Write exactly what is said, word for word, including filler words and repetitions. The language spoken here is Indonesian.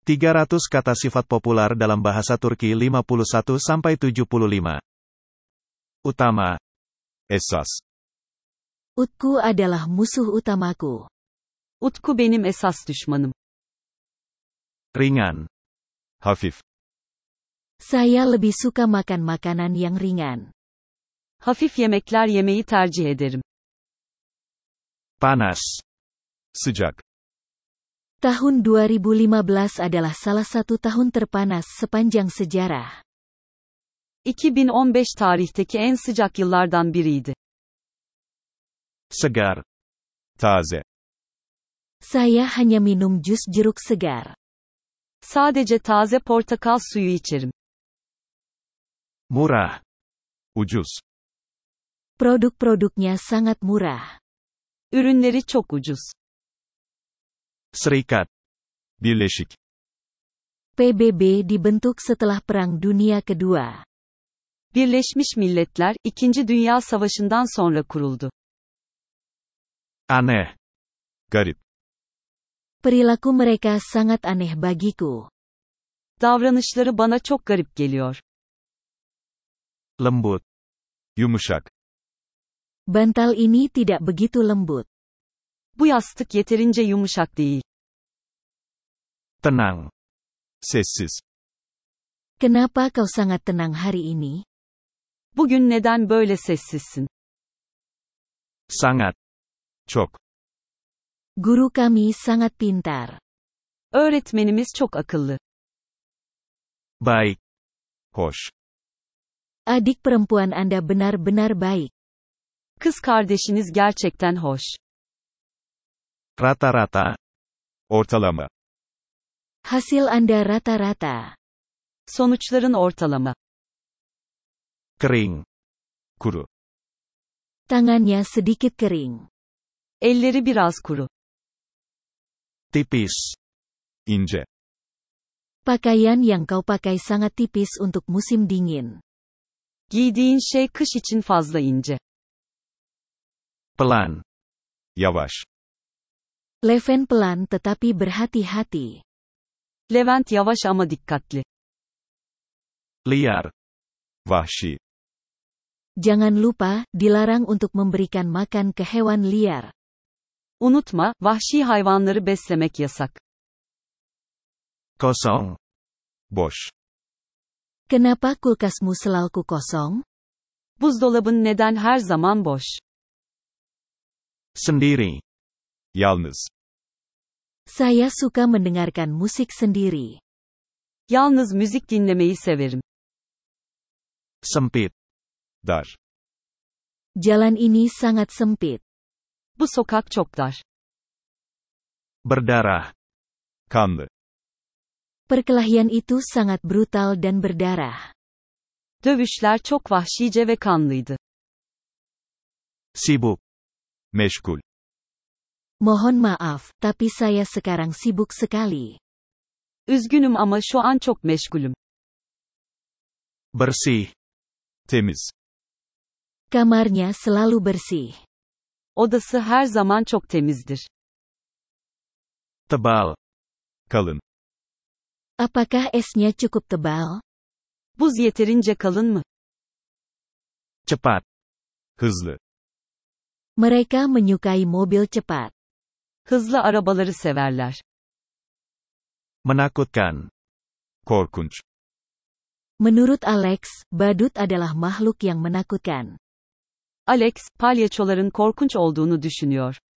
tiga ratus kata sifat populer dalam bahasa Turki lima puluh satu sampai tujuh puluh lima. Utama. Esas. Utku adalah musuh utamaku. Utku benim esas düşmanım. Ringan. Hafif. Saya lebih suka makan makanan yang ringan. Hafif yemekler yemeyi tercih ederim. Panas. Sıcak. Tahun dua ribu lima belas adalah salah satu tahun terpanas sepanjang sejarah. iki bin on beş tarihteki en sıcak yıllardan biriydi. Segar. Taze. Saya hanya minum jus jeruk segar. Sadece taze portakal suyu içerim. Murah. Ucuz. Produk-produknya sangat murah. Ürünleri çok ucuz. Serikat. Birleşik. P B B dibentuk setelah Perang Dunia Kedua. Birleşmiş Milletler, İkinci Dünya Savaşı'ndan sonra kuruldu. Aneh. Garip. Perilaku mereka sangat aneh bagiku. Davranışları bana çok garip geliyor. Lembut. Yumuşak. Bantal ini tidak begitu lembut. Bu yastık yeterince yumuşak değil. Tenang. Sessiz. Kenapa kau sangat tenang hari ini? Bugün neden böyle sessizsin? Sangat. Çok. Guru kami sangat pintar. Öğretmenimiz çok akıllı. Baik. Hoş. Adik perempuan Anda benar-benar baik. Kız kardeşiniz gerçekten hoş. Rata-rata. Ortalama. Hasil Anda rata-rata. Sonuçların ortalama. Kering. Kuru. Tangannya sedikit kering. Elleri biraz kuru. Tipis. İnce. Pakaian yang kau pakai sangat tipis untuk musim dingin. Giydiğin şey kış için fazla ince. Pelan. Yavaş. Leven pelan tetapi berhati-hati. Levent yavaş ama dikkatli. Liar. Vahşi. Jangan lupa, dilarang untuk memberikan makan ke hewan liar. Unutma, vahşi hayvanları beslemek yasak. Kosong. Boş. Kenapa kulkasmu selalu kosong? Buzdolabın neden her zaman boş? Sendiri. Yalnız. Saya suka mendengarkan musik sendiri. Yalnız müzik dinlemeyi severim. Sempit. Dar. Jalan ini sangat sempit. Bu sokak çok dar. Berdarah. Kanlı. Perkelahian itu sangat brutal dan berdarah. Dövüşler çok vahşice ve kanlıydı. Sibuk. Meşgul. Mohon maaf, tapi saya sekarang sibuk sekali. Üzgünüm ama şu an çok meşgulüm. Bersih. Temiz. Kamarnya selalu bersih. Odası her zaman çok temizdir. Tebal. Kalın. Apakah esnya cukup tebal? Buz yeterince kalın mı? Cepat. Hızlı. Mereka menyukai mobil cepat. Hızlı arabaları severler. Menakutkan. Korkunç. Menurut Alex, badut adalah makhluk yang menakutkan. Alex, palyaçoların korkunç olduğunu düşünüyor.